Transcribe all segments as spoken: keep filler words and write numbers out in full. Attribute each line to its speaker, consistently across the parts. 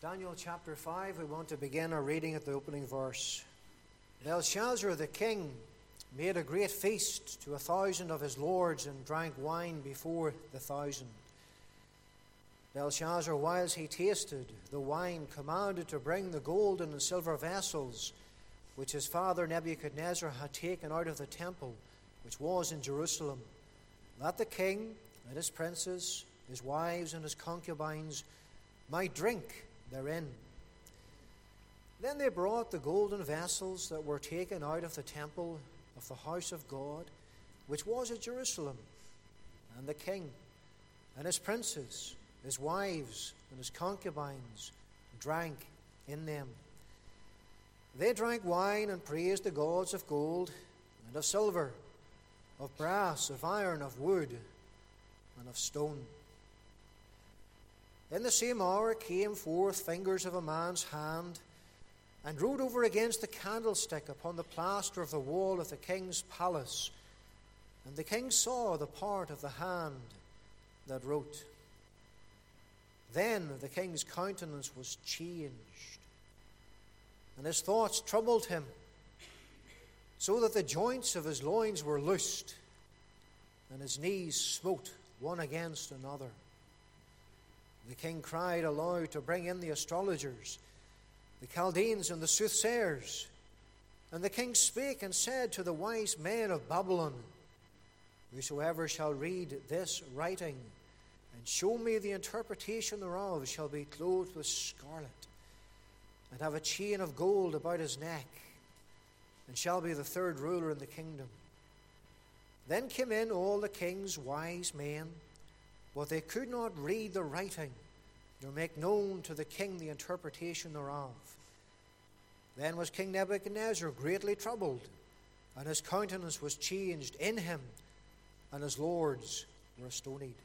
Speaker 1: Daniel chapter five, we want to begin our reading at the opening verse. Belshazzar the king made a great feast to a thousand of his lords and drank wine before the thousand. Belshazzar, whilst he tasted the wine, commanded to bring the golden and silver vessels which his father Nebuchadnezzar had taken out of the temple which was in Jerusalem, that the king and his princes, his wives and his concubines might drink therein. Then they brought the golden vessels that were taken out of the temple of the house of God, which was at Jerusalem, and the king and his princes, his wives and his concubines drank in them. They drank wine and praised the gods of gold and of silver, of brass, of iron, of wood, and of stone. In the same hour came forth fingers of a man's hand, and wrote over against the candlestick upon the plaster of the wall of the king's palace. And the king saw the part of the hand that wrote. Then the king's countenance was changed, and his thoughts troubled him, so that the joints of his loins were loosed, and his knees smote one against another. The king cried aloud to bring in the astrologers, the Chaldeans and the soothsayers. And the king spake and said to the wise men of Babylon, Whosoever shall read this writing and show me the interpretation thereof shall be clothed with scarlet, and have a chain of gold about his neck, and shall be the third ruler in the kingdom. Then came in all the king's wise men, but they could not read the writing, nor make known to the king the interpretation thereof. Then was King Nebuchadnezzar greatly troubled, and his countenance was changed in him, and his lords were astonied.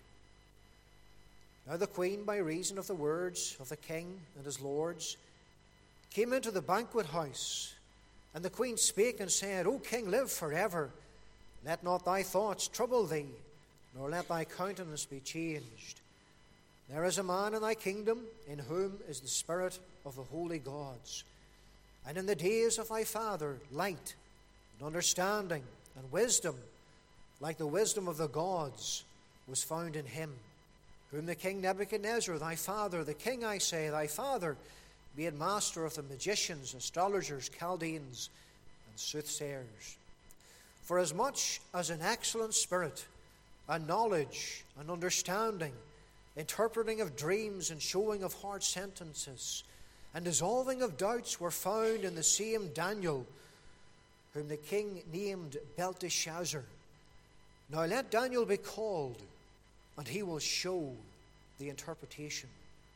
Speaker 1: Now the queen, by reason of the words of the king and his lords, came into the banquet house, and the queen spake and said, O king, live forever. Let not thy thoughts trouble thee, nor let thy countenance be changed. There is a man in thy kingdom in whom is the spirit of the holy gods. And in the days of thy father light and understanding and wisdom, like the wisdom of the gods, was found in him, whom the king Nebuchadnezzar, thy father, the king, I say, thy father, made master of the magicians, astrologers, Chaldeans, and soothsayers. For as much as an excellent spirit, and knowledge, and understanding, interpreting of dreams, and showing of hard sentences, and dissolving of doubts were found in the same Daniel, whom the king named Belteshazzar. Now let Daniel be called, and he will show the interpretation.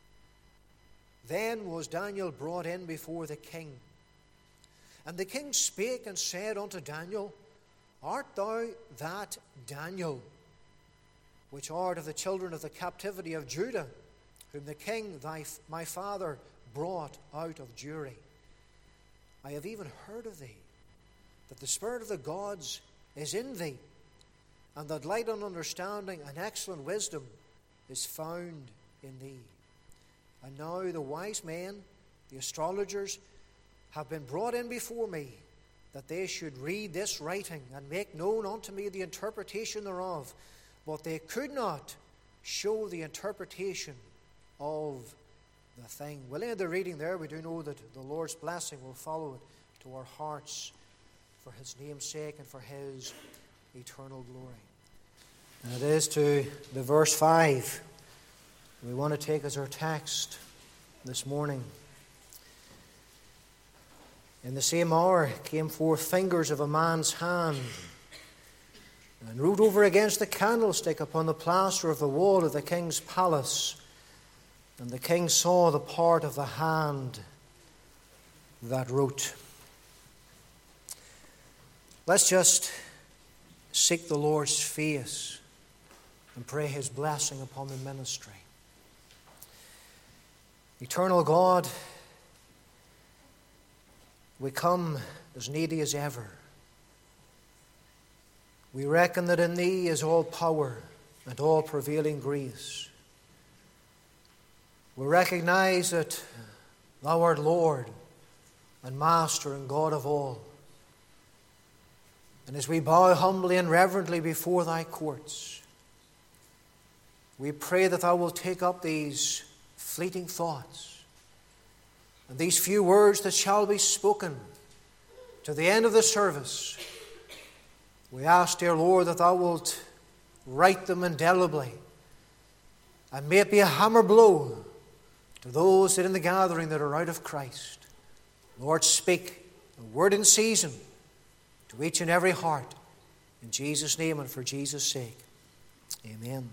Speaker 1: Then was Daniel brought in before the king. And the king spake and said unto Daniel, Art thou that Daniel, which art of the children of the captivity of Judah, whom the king thy my father brought out of Jewry? I have even heard of thee, that the spirit of the gods is in thee, and that light and understanding and excellent wisdom is found in thee. And now the wise men, the astrologers, have been brought in before me, that they should read this writing and make known unto me the interpretation thereof. But they could not show the interpretation of the thing. We'll end the reading there. We do know that the Lord's blessing will follow it to our hearts for his name's sake and for his eternal glory. And it is to the verse five we want to take as our text this morning. In the same hour came forth fingers of a man's hand, and wrote over against the candlestick upon the plaster of the wall of the king's palace. And the king saw the part of the hand that wrote. Let's just seek the Lord's face and pray his blessing upon the ministry. Eternal God, we come as needy as ever. We reckon that in thee is all power and all prevailing grace. We recognize that Thou art Lord and Master and God of all. And as we bow humbly and reverently before Thy courts, we pray that Thou wilt take up these fleeting thoughts and these few words that shall be spoken to the end of the service. We ask, dear Lord, that Thou wilt write them indelibly, and may it be a hammer blow to those that in the gathering that are out of Christ. Lord, speak a word in season to each and every heart. In Jesus' name and for Jesus' sake. Amen.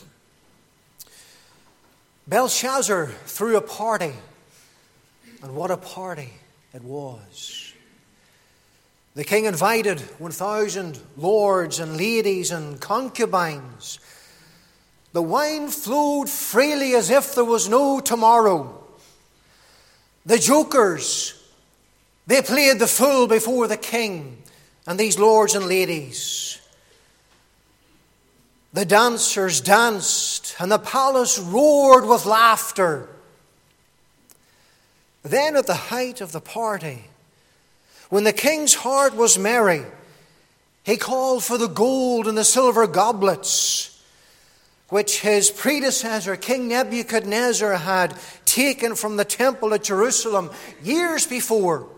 Speaker 1: Belshazzar threw a party, and what a party it was. The king invited one thousand lords and ladies and concubines. The wine flowed freely as if there was no tomorrow. The jokers, they played the fool before the king and these lords and ladies. The dancers danced, and the palace roared with laughter. Then at the height of the party, when the king's heart was merry, he called for the gold and the silver goblets, which his predecessor, King Nebuchadnezzar, had taken from the temple at Jerusalem years before.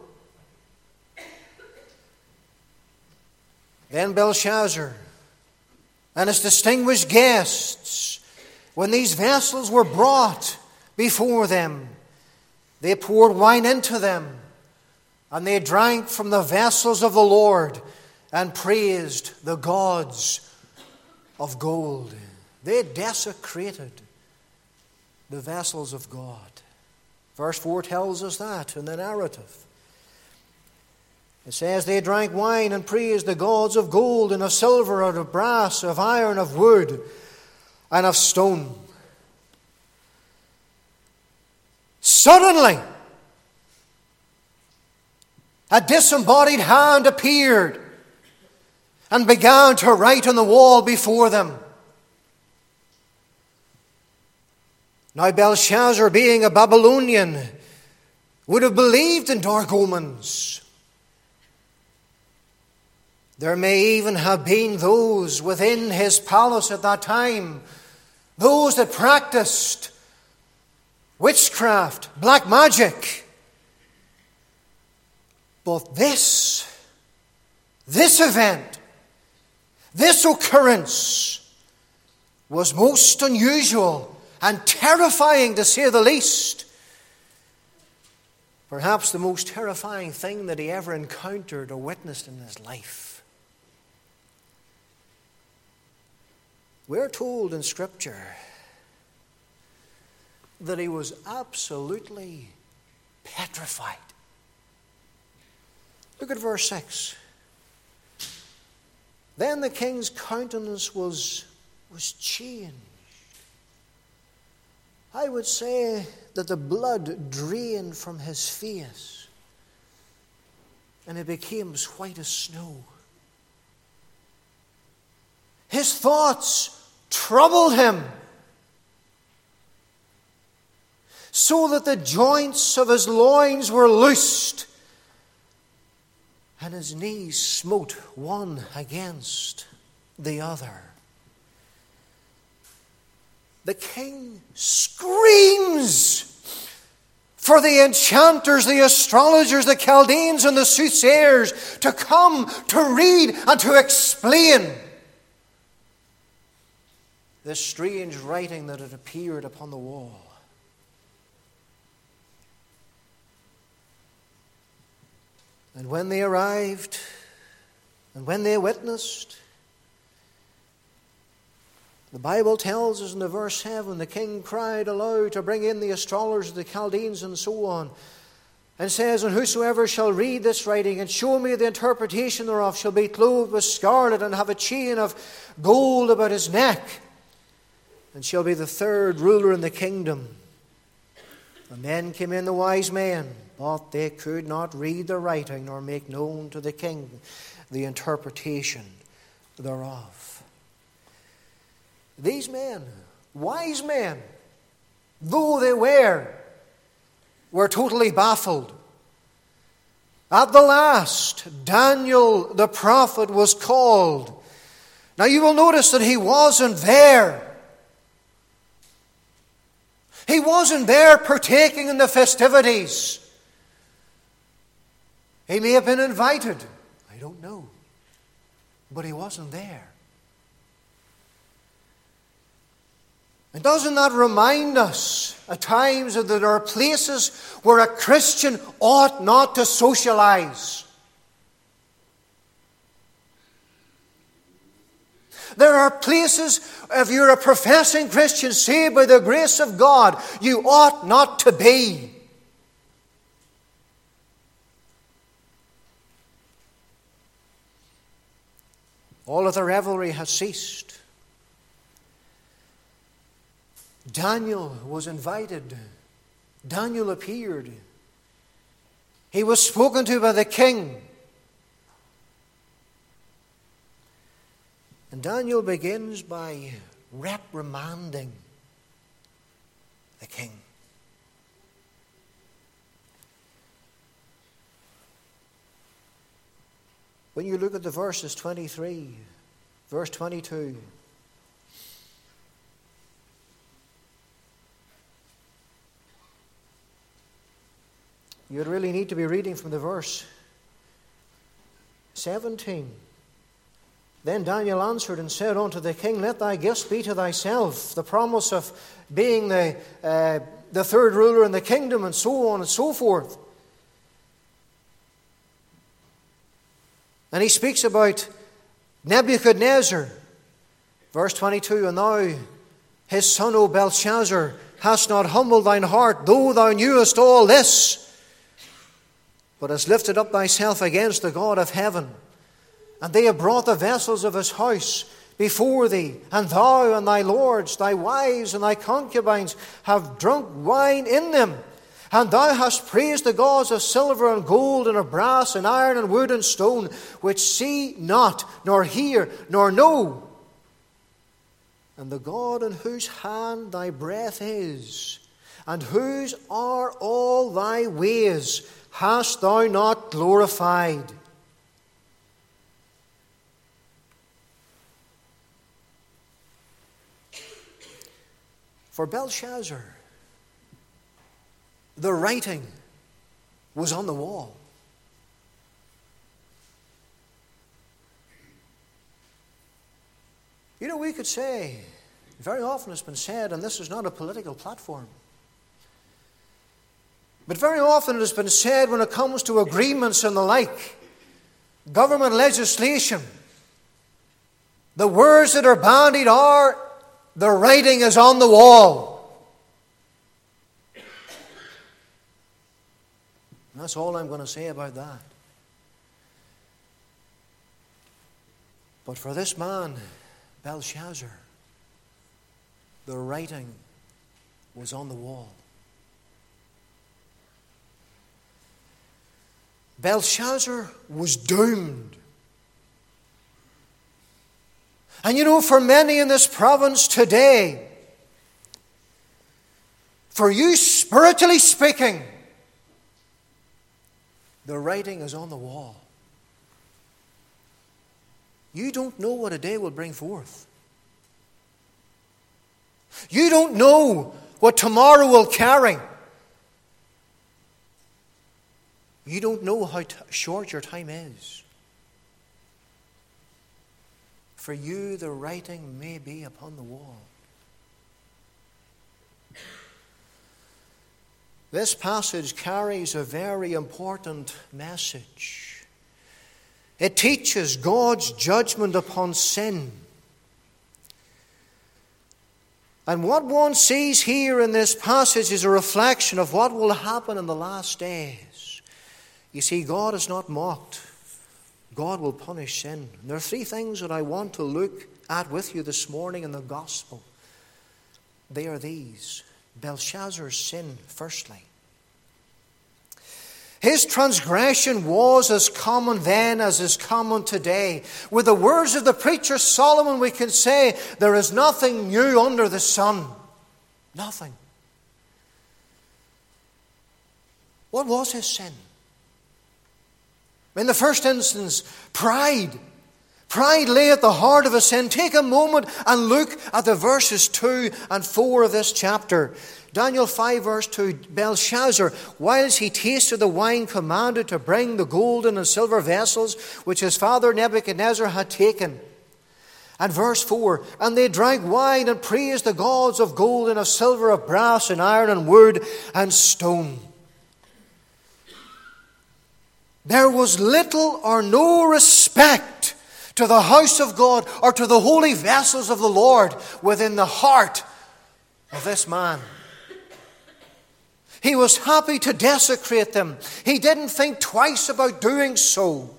Speaker 1: Then Belshazzar and his distinguished guests, when these vessels were brought before them, they poured wine into them, and they drank from the vessels of the Lord and praised the gods of gold. They desecrated the vessels of God. Verse four tells us that in the narrative. It says, they drank wine and praised the gods of gold and of silver and of brass, of iron, of wood, and of stone. Suddenly, a disembodied hand appeared and began to write on the wall before them. Now Belshazzar, being a Babylonian, would have believed in dark omens. There may even have been those within his palace at that time, those that practiced witchcraft, black magic. But this, this event, this occurrence was most unusual and terrifying, to say the least. Perhaps the most terrifying thing that he ever encountered or witnessed in his life. We're told in Scripture that he was absolutely petrified. Look at verse six. Then the king's countenance was, was changed. I would say that the blood drained from his face, and it became as white as snow. His thoughts troubled him, so that the joints of his loins were loosed, and his knees smote one against the other. The king screams for the enchanters, the astrologers, the Chaldeans, and the soothsayers to come to read and to explain this strange writing that had appeared upon the wall. And when they arrived, and when they witnessed, the Bible tells us in the verse seven, the king cried aloud to bring in the astrologers, the Chaldeans, and so on, and says, and whosoever shall read this writing and show me the interpretation thereof shall be clothed with scarlet and have a chain of gold about his neck, and shall be the third ruler in the kingdom. And then came in the wise men, but they could not read the writing nor make known to the king the interpretation thereof. These men, wise men, though they were, were totally baffled. At the last, Daniel the prophet was called. Now you will notice that he wasn't there. He wasn't there partaking in the festivities. He may have been invited. I don't know. But he wasn't there. And doesn't that remind us at times that there are places where a Christian ought not to socialize? There are places, if you're a professing Christian, saved by the grace of God, you ought not to be. All of the revelry has ceased. Daniel was invited. Daniel appeared. He was spoken to by the king. And Daniel begins by reprimanding the king. When you look at the verses twenty-three, verse twenty-two, you'd really need to be reading from the verse seventeen. Then Daniel answered and said unto the king, Let thy gifts be to thyself, the promise of being the, uh, the third ruler in the kingdom, and so on and so forth. And he speaks about Nebuchadnezzar. Verse twenty-two, And thou, his son, O Belshazzar, hast not humbled thine heart, though thou knewest all this, but hast lifted up thyself against the God of heaven. And they have brought the vessels of his house before thee, and thou and thy lords, thy wives and thy concubines have drunk wine in them. And thou hast praised the gods of silver and gold and of brass and iron and wood and stone, which see not, nor hear, nor know. And the God in whose hand thy breath is, and whose are all thy ways, hast thou not glorified. For Belshazzar, the writing was on the wall. You know, we could say, very often it's been said, and this is not a political platform, but very often it has been said when it comes to agreements and the like, government legislation, the words that are bandied are, the writing is on the wall. And that's all I'm going to say about that. But for this man, Belshazzar, the writing was on the wall. Belshazzar was doomed. And you know, for many in this province today, for you spiritually speaking, the writing is on the wall. You don't know what a day will bring forth. You don't know what tomorrow will carry. You don't know how t- short your time is. For you, the writing may be upon the wall. This passage carries a very important message. It teaches God's judgment upon sin. And what one sees here in this passage is a reflection of what will happen in the last days. You see, God is not mocked. God will punish sin. And there are three things that I want to look at with you this morning in the gospel. They are these. Belshazzar's sin, firstly. His transgression was as common then as is common today. With the words of the preacher Solomon, we can say, there is nothing new under the sun. Nothing. What was his sin? In the first instance, pride. Pride lay at the heart of his sin. Take a moment and look at the verses two and four of this chapter. Daniel five verse two, Belshazzar, whilst he tasted the wine, commanded to bring the golden and silver vessels which his father Nebuchadnezzar had taken. And verse four, and they drank wine and praised the gods of gold and of silver, of brass and iron and wood and stone. There was little or no respect to the house of God or to the holy vessels of the Lord within the heart of this man. He was happy to desecrate them. He didn't think twice about doing so.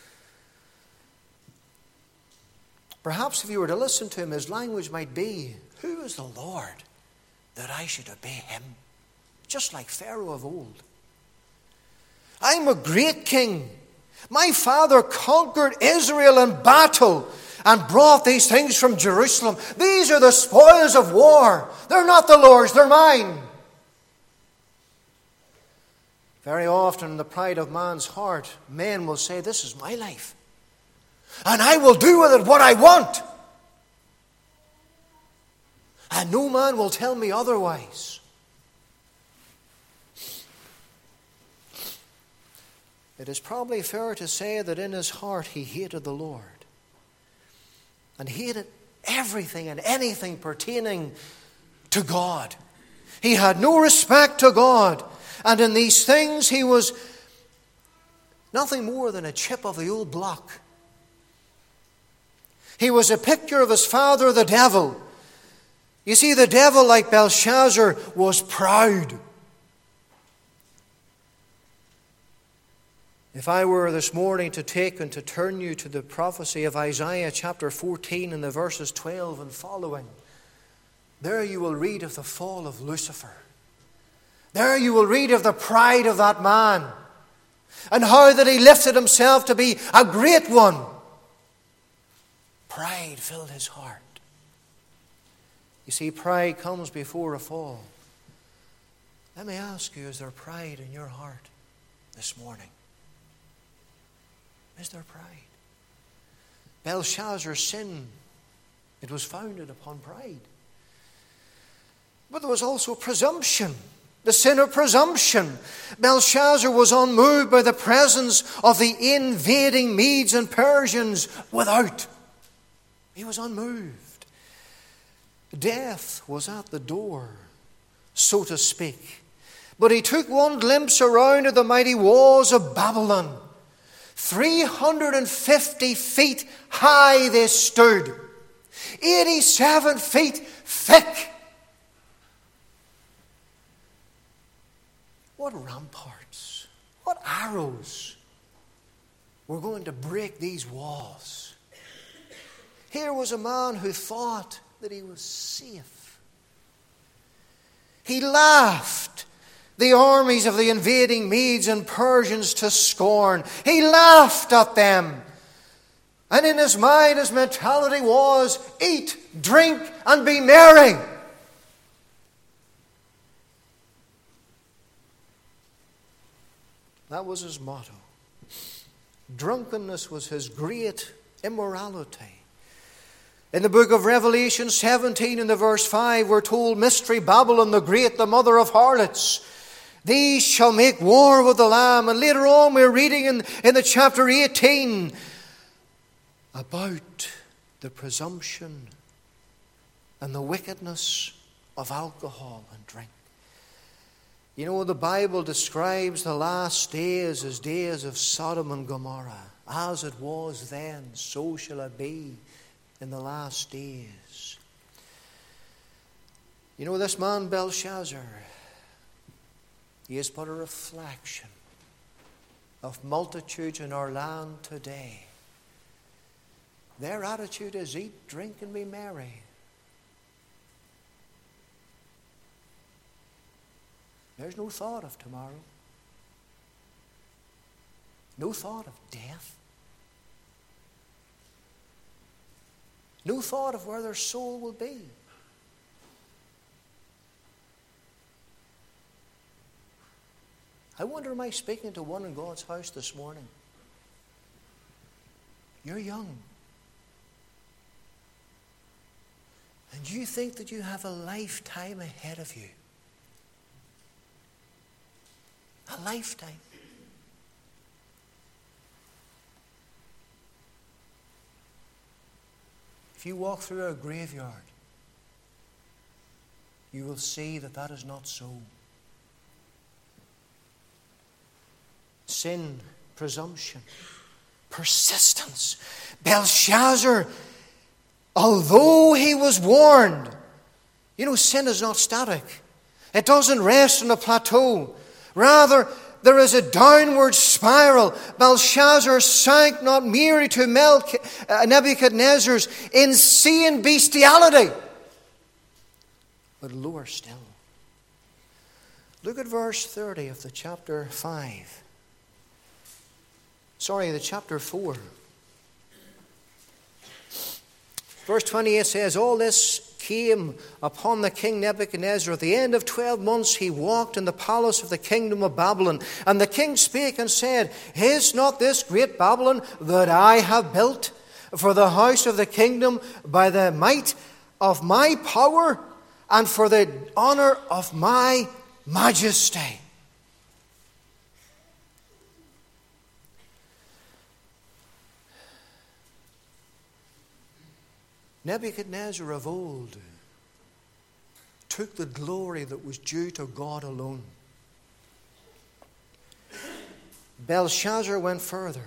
Speaker 1: Perhaps if you were to listen to him, his language might be, who is the Lord that I should obey him? Just like Pharaoh of old. I'm a great king. My father conquered Israel in battle and brought these things from Jerusalem. These are the spoils of war. They're not the Lord's, they're mine. Very often in the pride of man's heart, men will say, this is my life. And I will do with it what I want. And no man will tell me otherwise. It is probably fair to say that in his heart he hated the Lord. And hated everything and anything pertaining to God. He had no respect to God. And in these things he was nothing more than a chip of the old block. He was a picture of his father, the devil. You see, the devil, like Belshazzar, was proud. If I were this morning to take and to turn you to the prophecy of Isaiah chapter fourteen and the verses twelve and following, there you will read of the fall of Lucifer. There you will read of the pride of that man and how that he lifted himself to be a great one. Pride filled his heart. You see, pride comes before a fall. Let me ask you, is there pride in your heart this morning? Is there pride? Belshazzar's sin, it was founded upon pride. But there was also presumption. The sin of presumption. Belshazzar was unmoved by the presence of the invading Medes and Persians without. He was unmoved. Death was at the door, so to speak. But he took one glimpse around at the mighty walls of Babylon. three hundred fifty feet high they stood. eighty-seven feet thick. What ramparts, what arrows were going to break these walls? Here was a man who thought that he was safe. He laughed the armies of the invading Medes and Persians to scorn. He laughed at them. And in his mind, his mentality was, eat, drink, and be merry. That was his motto. Drunkenness was his great immorality. In the book of Revelation seventeen, in the verse five, we're told, Mystery Babylon the Great, the mother of harlots, these shall make war with the Lamb. And later on we're reading in, in the chapter eighteen about the presumption and the wickedness of alcohol and drink. You know, the Bible describes the last days as days of Sodom and Gomorrah. As it was then, so shall it be in the last days. You know, this man Belshazzar, he is but a reflection of multitudes in our land today. Their attitude is eat, drink, and be merry. There's no thought of tomorrow. No thought of death. No thought of where their soul will be. I wonder, am I speaking to one in God's house this morning? You're young. And you think that you have a lifetime ahead of you. A lifetime. If you walk through a graveyard, you will see that that is not so. Sin, presumption, persistence. Belshazzar, although he was warned, you know, sin is not static. It doesn't rest on a plateau. Rather, there is a downward spiral. Belshazzar sank not merely to Nebuchadnezzar's insane bestiality, but lower still. Look at verse thirty of the chapter five. Sorry, the chapter four. Verse twenty-eight says, all this came upon the king Nebuchadnezzar. At the end of twelve months he walked in the palace of the kingdom of Babylon. And the king spake and said, is not this great Babylon that I have built for the house of the kingdom by the might of my power and for the honor of my majesty? Nebuchadnezzar of old took the glory that was due to God alone. Belshazzar went further.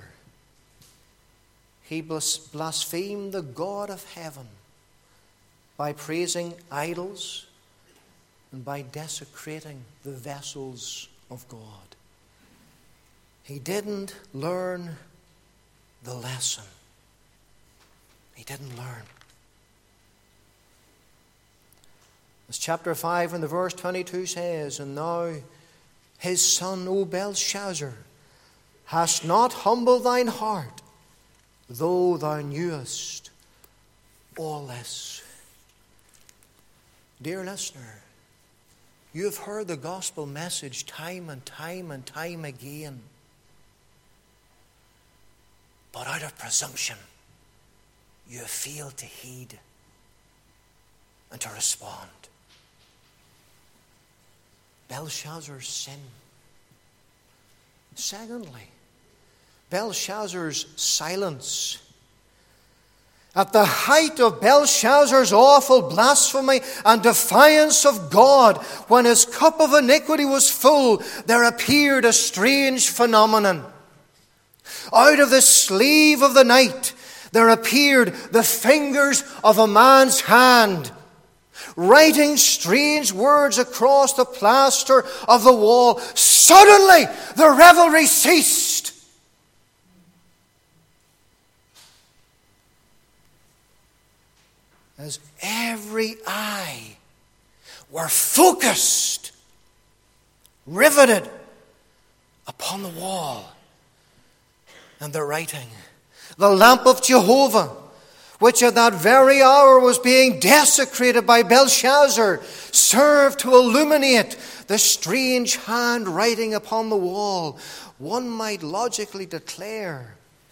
Speaker 1: He blasphemed the God of heaven by praising idols and by desecrating the vessels of God. He didn't learn the lesson. He didn't learn. As chapter five and the verse twenty-two says, and now his son, O Belshazzar, hast not humbled thine heart, though thou knewest all this. Dear listener, you have heard the gospel message time and time and time again. But out of presumption, you have failed to heed and to respond. Belshazzar's sin. Secondly, Belshazzar's silence. At the height of Belshazzar's awful blasphemy and defiance of God, when his cup of iniquity was full, there appeared a strange phenomenon. Out of the sleeve of the night, there appeared the fingers of a man's hand, writing strange words across the plaster of the wall. Suddenly, the revelry ceased. As every eye were focused, riveted upon the wall and the writing. The lamp of Jehovah, which at that very hour was being desecrated by Belshazzar, served to illuminate the strange hand writing upon the wall. One might logically declare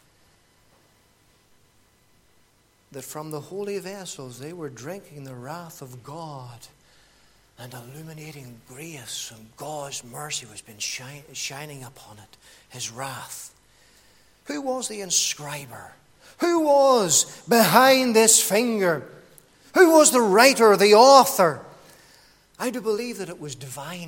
Speaker 1: that from the holy vessels they were drinking the wrath of God, and illuminating grace, and God's mercy was been shine, shining upon it, his wrath. Who was the inscriber? Who was behind this finger? Who was the writer, the author? I do believe that it was divine.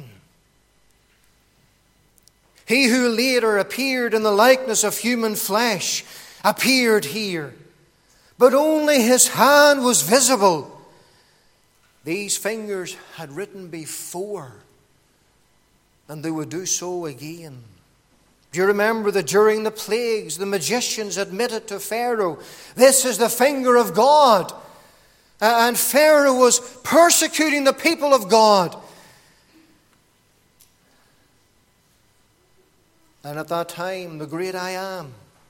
Speaker 1: He who later appeared in the likeness of human flesh appeared here, but only his hand was visible. These fingers had written before, and they would do so again. Do you remember that during the plagues, the magicians admitted to Pharaoh, this is the finger of God. And Pharaoh was persecuting the people of God. And at that time, the great I Am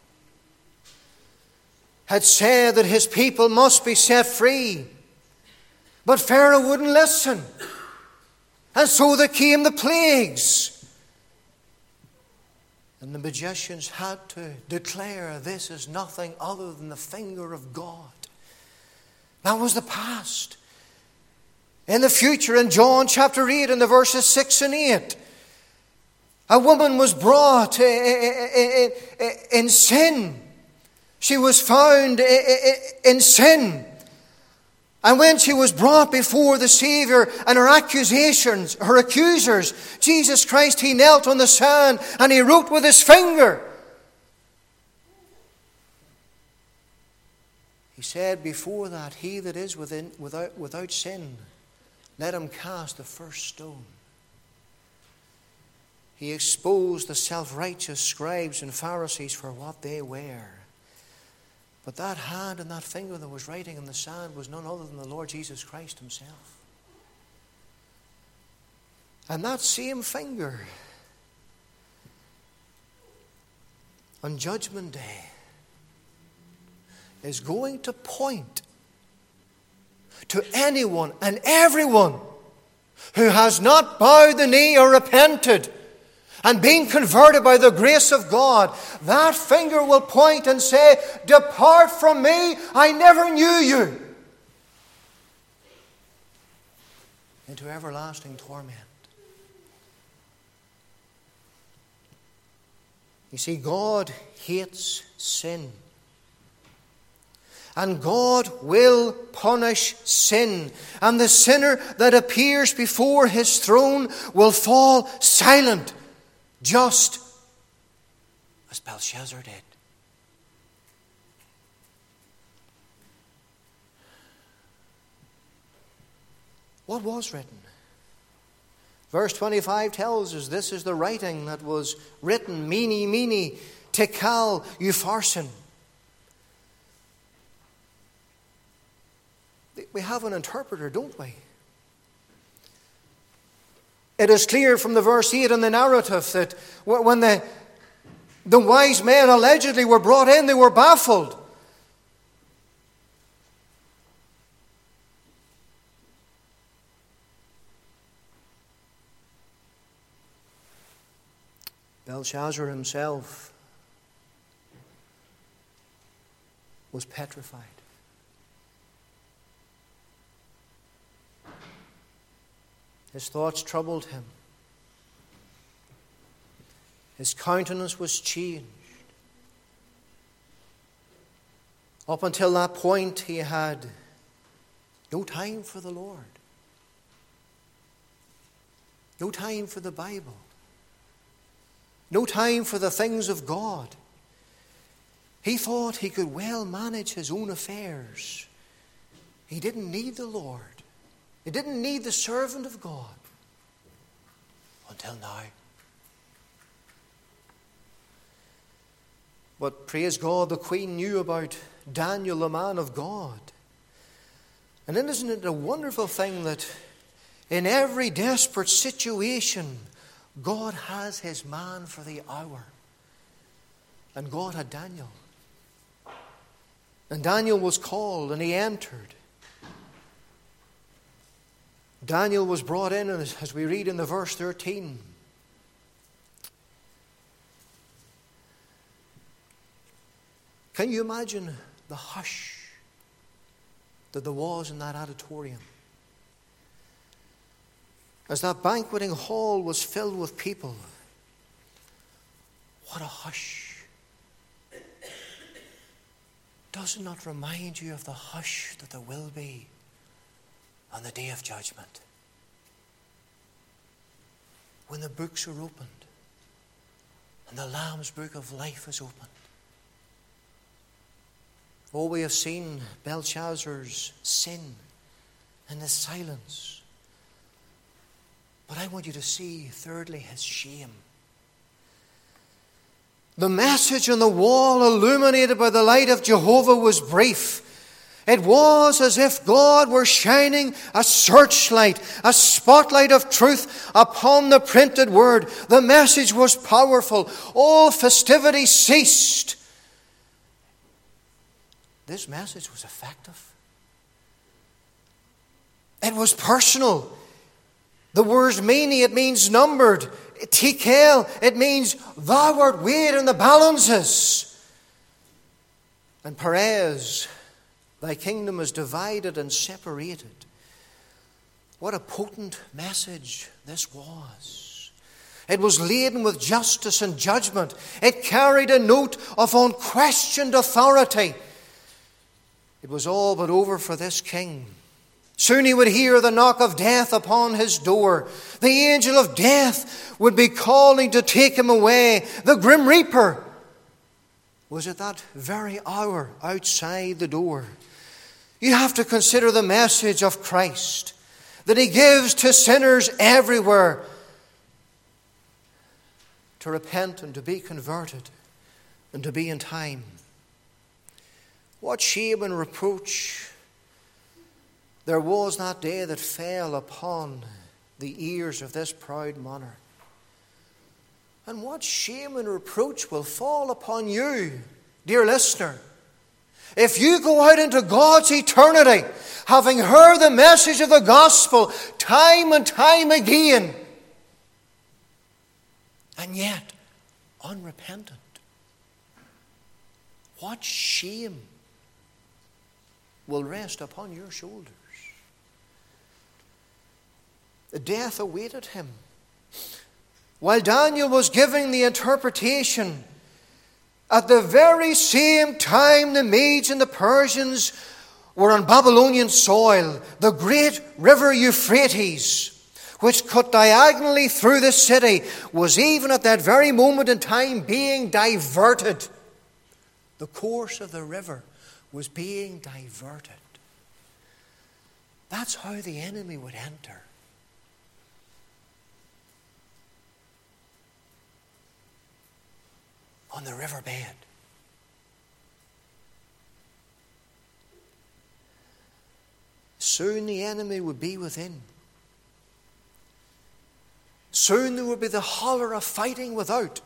Speaker 1: had said that his people must be set free. But Pharaoh wouldn't listen. And so there came the plagues. And the magicians had to declare this is nothing other than the finger of God. That was the past. In the future, in John chapter eight, in the verses six and eight, a woman was brought in sin. She was found in sin. And when she was brought before the Savior and her accusations, her accusers, Jesus Christ, he knelt on the sand and he wrote with his finger. He said before that, he that is within, without, without sin, let him cast the first stone. He exposed the self-righteous scribes and Pharisees for what they were. But that hand and that finger that was writing in the sand was none other than the Lord Jesus Christ himself. And that same finger, on Judgment Day, is going to point to anyone and everyone who has not bowed the knee or repented and being converted by the grace of God. That finger will point and say, depart from me, I never knew you, into everlasting torment. You see, God hates sin. And God will punish sin. And the sinner that appears before his throne will fall silent, just as Belshazzar did. What was written? Verse twenty-five tells us this is the writing that was written, Mene, Mene, Tekel, Upharsin. We have an interpreter, don't we? It is clear from the verse eight in the narrative that when the, the wise men allegedly were brought in, they were baffled. Belshazzar himself was petrified. His thoughts troubled him. His countenance was changed. Up until that point, he had no time for the Lord. No time for the Bible. No time for the things of God. He thought he could well manage his own affairs. He didn't need the Lord. He didn't need the servant of God until now. But praise God, the queen knew about Daniel, the man of God. And then isn't it a wonderful thing that in every desperate situation, God has his man for the hour. And God had Daniel. And Daniel was called and he entered. Daniel was brought in, and as we read in the verse thirteen, can you imagine the hush that there was in that auditorium? As that banqueting hall was filled with people, what a hush. Does it not remind you of the hush that there will be on the day of judgment, when the books are opened and the Lamb's book of life is opened? Oh, we have seen Belshazzar's sin and his silence. But I want you to see, thirdly, his shame. The message on the wall, illuminated by the light of Jehovah, was brief. It was as if God were shining a searchlight, a spotlight of truth upon the printed word. The message was powerful. All festivity ceased. This message was effective. It was personal. The word mene, it means numbered. Tekel, it means thou art weighed in the balances. And Perez, thy kingdom is divided and separated. What a potent message this was. It was laden with justice and judgment. It carried a note of unquestioned authority. It was all but over for this king. Soon he would hear the knock of death upon his door. The angel of death would be calling to take him away. The grim reaper was at that very hour outside the door. You have to consider the message of Christ that he gives to sinners everywhere to repent and to be converted and to be in time. What shame and reproach there was that day that fell upon the ears of this proud monarch. And what shame and reproach will fall upon you, dear listener, if you go out into God's eternity, having heard the message of the gospel time and time again, and yet unrepentant. What shame will rest upon your shoulders? The death awaited him. While Daniel was giving the interpretation, at the very same time the Medes and the Persians were on Babylonian soil, the great river Euphrates, which cut diagonally through the city, was even at that very moment in time being diverted. The course of the river was being diverted. That's how the enemy would enter. On the riverbed. Soon the enemy would be within. Soon there would be the holler of fighting without.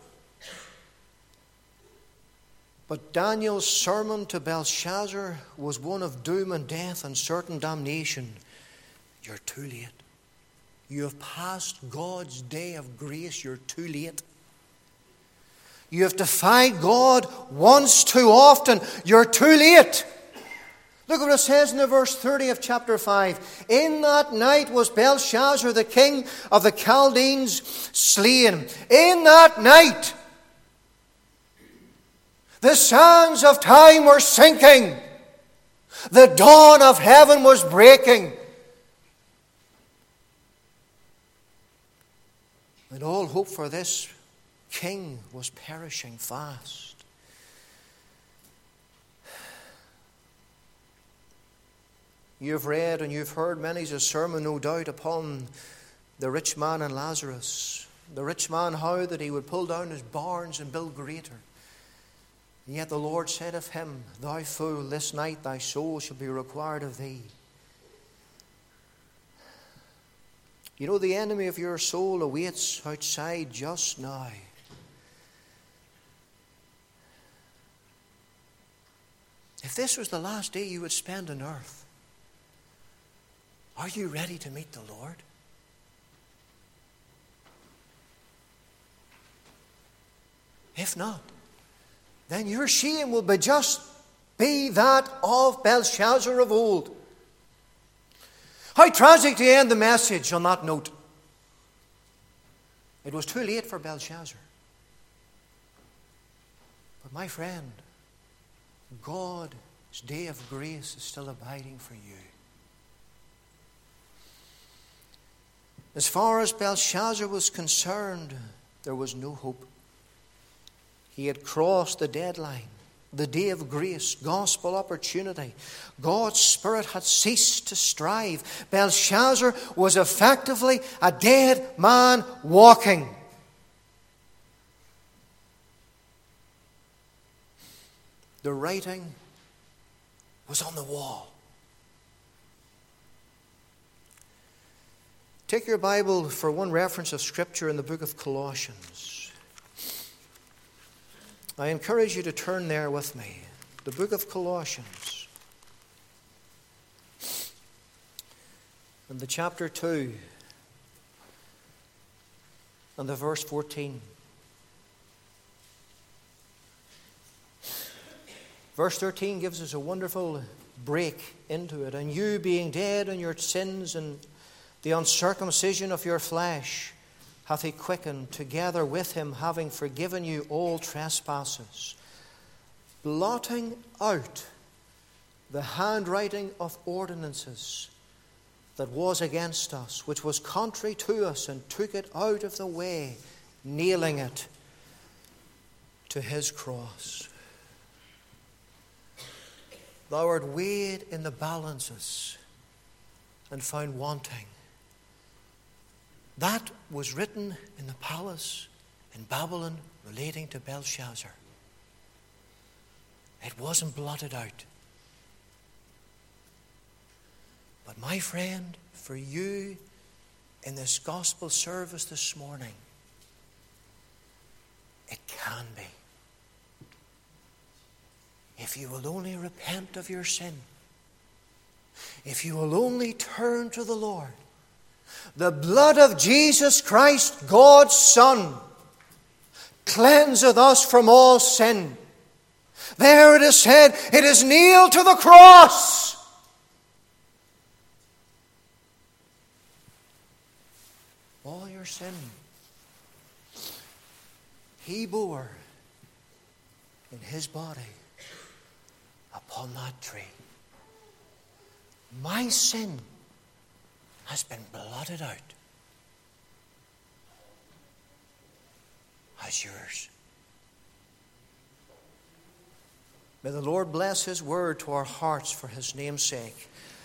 Speaker 1: But Daniel's sermon to Belshazzar was one of doom and death and certain damnation. You're too late. You have passed God's day of grace. You're too late. You have defied God once too often. You're too late. Look what it says in the verse thirty of chapter five. In that night was Belshazzar, the king of the Chaldeans, slain. In that night, the sands of time were sinking. The dawn of heaven was breaking. And all hope for this king was perishing fast. You've read and you've heard many's a sermon, no doubt, upon the rich man and Lazarus. The rich man, how that he would pull down his barns and build greater. And yet the Lord said of him, Thou fool, this night thy soul shall be required of thee. You know, the enemy of your soul awaits outside just now. If this was the last day you would spend on earth, are you ready to meet the Lord? If not, then your shame will be just be that of Belshazzar of old. How tragic to end the message on that note. It was too late for Belshazzar. But my friend, God's day of grace is still abiding for you. As far as Belshazzar was concerned, there was no hope. He had crossed the deadline, the day of grace, gospel opportunity. God's Spirit had ceased to strive. Belshazzar was effectively a dead man walking. The writing was on the wall. Take your Bible for one reference of Scripture in the book of Colossians. I encourage you to turn there with me. The book of Colossians. And the chapter two. and the verse fourteen. Verse thirteen gives us a wonderful break into it. And you, being dead in your sins and the uncircumcision of your flesh, hath he quickened together with him, having forgiven you all trespasses, blotting out the handwriting of ordinances that was against us, which was contrary to us, and took it out of the way, nailing it to his cross. Thou art weighed in the balances and found wanting. That was written in the palace in Babylon relating to Belshazzar. It wasn't blotted out. But my friend, for you in this gospel service this morning, it can be. If you will only repent of your sin, if you will only turn to the Lord, the blood of Jesus Christ, God's Son, cleanseth us from all sin. There it is said, it is nailed to the cross. All your sin he bore in his body upon that tree. My sin has been blotted out as yours. May the Lord bless his word to our hearts for his name's sake.